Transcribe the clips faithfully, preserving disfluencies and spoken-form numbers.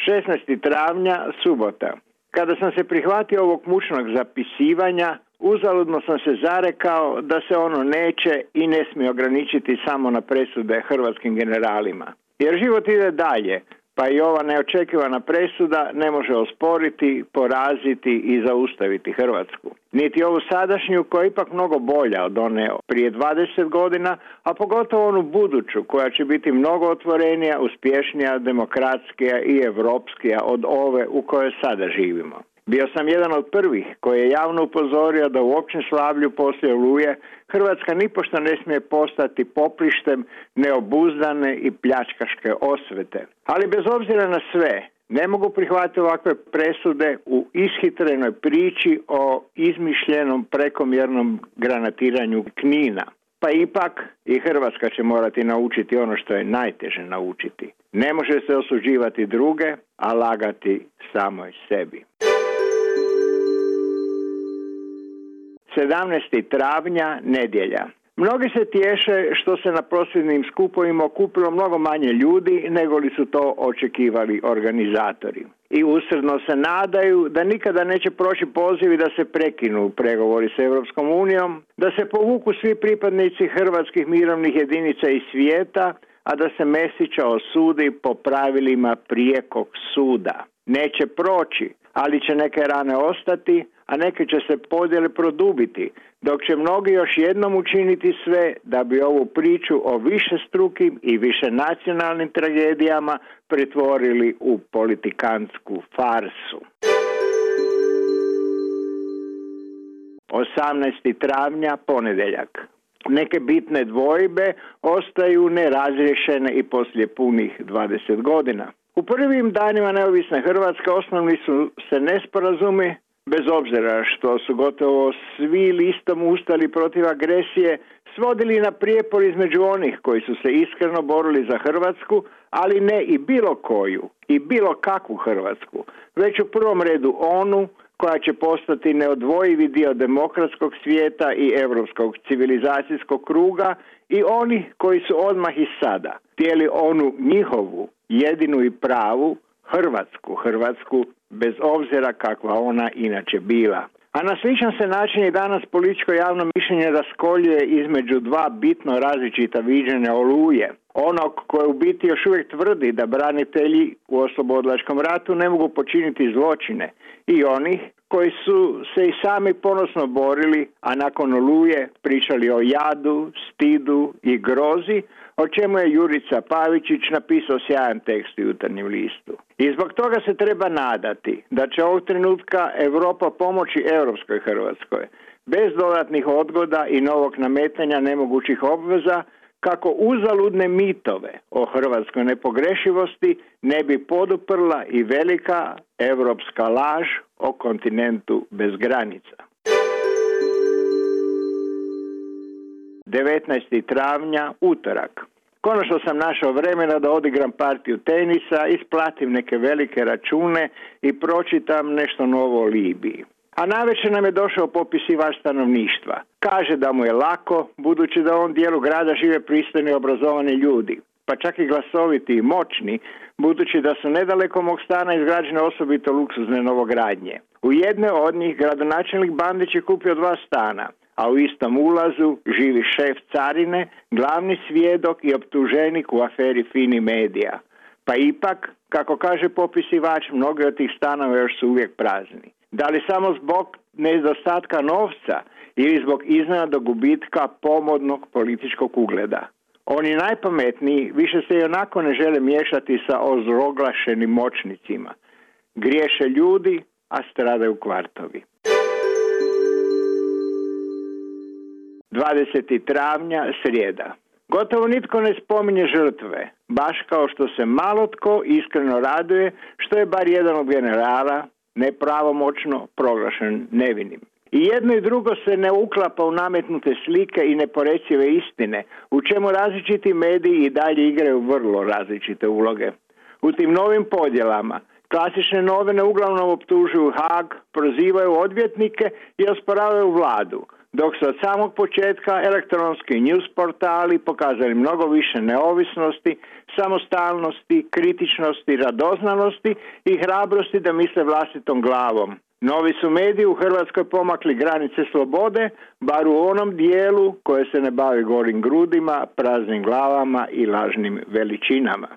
šesnaestog travnja, subota. Kada sam se prihvatio ovog mučnog zapisivanja, uzaludno sam se zarekao da se ono neće i ne smije ograničiti samo na presude hrvatskim generalima. Jer život ide dalje, pa i ova neočekivana presuda ne može osporiti, poraziti i zaustaviti Hrvatsku. Niti ovu sadašnju, koja je ipak mnogo bolja od one prije dvadeset godina, a pogotovo onu buduću, koja će biti mnogo otvorenija, uspješnija, demokratskija i evropskija od ove u kojoj sada živimo. Bio sam jedan od prvih koji je javno upozorio da u općem slavlju poslije Oluje Hrvatska nipošto ne smije postati poprištem neobuzdane i pljačkaške osvete. Ali bez obzira na sve, ne mogu prihvatiti ovakve presude u ishitrenoj priči o izmišljenom prekomjernom granatiranju Knina. Pa ipak i Hrvatska će morati naučiti ono što je najteže naučiti. Ne može se osuđivati druge, a lagati samoj sebi. sedamnaestog travnja, nedjelja. Mnogi se tješe što se na prosvjednim skupovima okupilo mnogo manje ljudi nego li su to očekivali organizatori. I usrdno se nadaju da nikada neće proći pozivi da se prekinu pregovori s Europskom unijom, da se povuku svi pripadnici hrvatskih mirovnih jedinica iz svijeta, a da se Mesića osudi po pravilima prijekog suda. Neće proći, ali će neke rane ostati, a neke će se podjele produbiti, dok će mnogi još jednom učiniti sve da bi ovu priču o višestrukim i višenacionalnim tragedijama pretvorili u politikansku farsu. osamnaestog travnja, ponedjeljak. Neke bitne dvojbe ostaju nerazriješene i poslije punih dvadeset godina. U prvim danima neovisne Hrvatske osnovni su se nesporazumi, bez obzira što su gotovo svi listom ustali protiv agresije, svodili na prijepor između onih koji su se iskreno borili za Hrvatsku, ali ne i bilo koju, i bilo kakvu Hrvatsku, već u prvom redu onu koja će postati neodvojivi dio demokratskog svijeta i europskog civilizacijskog kruga, i oni koji su odmah i sada htjeli onu njihovu, jedinu i pravu, Hrvatsku, Hrvatsku, bez obzira kakva ona inače bila. A na sličan se način i danas političko javno mišljenje raskoljuje između dva bitno različita viđenja Oluje. Onog koje u biti još uvijek tvrdi da branitelji u oslobodilačkom ratu ne mogu počiniti zločine, i onih koji su se i sami ponosno borili, a nakon Oluje pričali o jadu, stidu i grozi, o čemu je Jurica Pavičić napisao sjajan tekst u Jutarnjem listu. I zbog toga se treba nadati da će ovog trenutka Europa pomoći europskoj Hrvatskoj, bez dodatnih odgoda i novog nametanja nemogućih obveza, kako uzaludne mitove o hrvatskoj nepogrešivosti ne bi poduprla i velika europska laž o kontinentu bez granica. devetnaestog travnja, utorak. Konačno sam našao vremena da odigram partiju tenisa, isplatim neke velike račune i pročitam nešto novo o Libiji. A navečer nam je došao popisivač stanovništva. Kaže da mu je lako, budući da u ovom dijelu grada žive pristojni i obrazovani ljudi, pa čak i glasoviti i moćni, budući da su nedaleko mog stana izgrađene osobito luksuzne novogradnje. U jednoj od njih gradonačelnik Bandić je kupio dva stana, a u istom ulazu živi šef carine, glavni svjedok i optuženik u aferi Fini Medija. Pa ipak, kako kaže popisivač, mnogi od tih stanova još su uvijek prazni. Da li samo zbog nedostatka novca ili zbog iznenadnog gubitka pomodnog političkog ugleda? Oni najpametniji više se i onako ne žele miješati sa ozloglašenim moćnicima. Griješe ljudi, a stradaju kvartovi. dvadesetog travnja, srijeda. Gotovo nitko ne spominje žrtve, baš kao što se malo tko iskreno raduje što je bar jedan od generala nepravomoćno proglašen nevinim. I jedno i drugo se ne uklapa u nametnute slike i neporecive istine, u čemu različiti mediji i dalje igraju vrlo različite uloge. U tim novim podjelama klasične novine uglavnom optužuju Haag, prozivaju odvjetnike i osporavaju vladu, dok su od samog početka elektronski news portali pokazali mnogo više neovisnosti, samostalnosti, kritičnosti, radoznalosti i hrabrosti da misle vlastitom glavom. Novi su mediji u Hrvatskoj pomakli granice slobode, bar u onom dijelu koje se ne bavi golim grudima, praznim glavama i lažnim veličinama.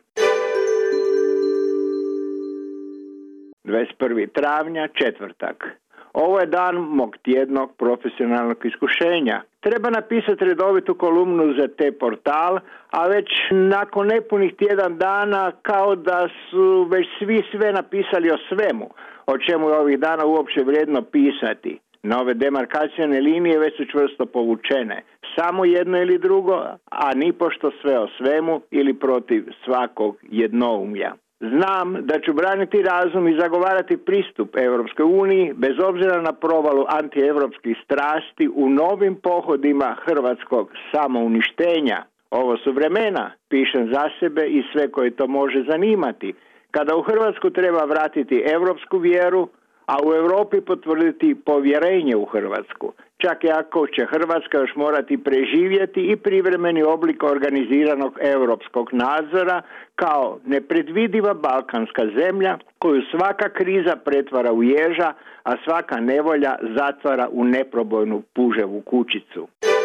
dvadeset prvog travnja, četvrtak. Ovo je dan mog tjednog profesionalnog iskušenja. Treba napisati redovitu kolumnu za te portal, a već nakon nepunih tjedan dana kao da su već svi sve napisali o svemu, o čemu je ovih dana uopće vrijedno pisati. Nove demarkacijne linije već su čvrsto povučene. Samo jedno ili drugo, a nipošto sve o svemu ili protiv svakog jednoumlja. Znam da ću braniti razum i zagovarati pristup Europskoj uniji bez obzira na provalu antievropskih strasti u novim pohodima hrvatskog samouništenja. Ovo su vremena, pišem za sebe i sve koje to može zanimati, kada u Hrvatsku treba vratiti europsku vjeru, a u Europi potvrditi povjerenje u Hrvatsku. Čak i ako će Hrvatska još morati preživjeti i privremeni oblik organiziranog europskog nadzora kao nepredvidiva balkanska zemlja koju svaka kriza pretvara u ježa, a svaka nevolja zatvara u neprobojnu puževu kućicu.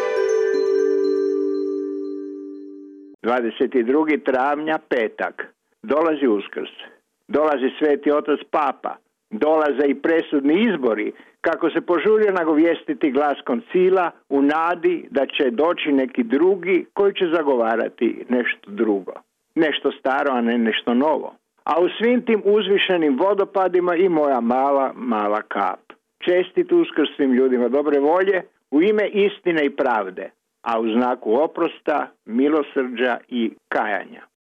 dvadeset drugog travnja, petak. Dolazi Uskrs. Dolazi Sveti Otac Papa. Dolaze i presudni izbori, kako se požurio nagovijestiti glas koncila u nadi da će doći neki drugi koji će zagovarati nešto drugo. Nešto staro, a ne nešto novo. A u svim tim uzvišenim vodopadima i moja mala, mala kap. Čestit Uskrs svim ljudima dobre volje u ime istine i pravde, a u znaku oprosta, milosrđa i kajanja.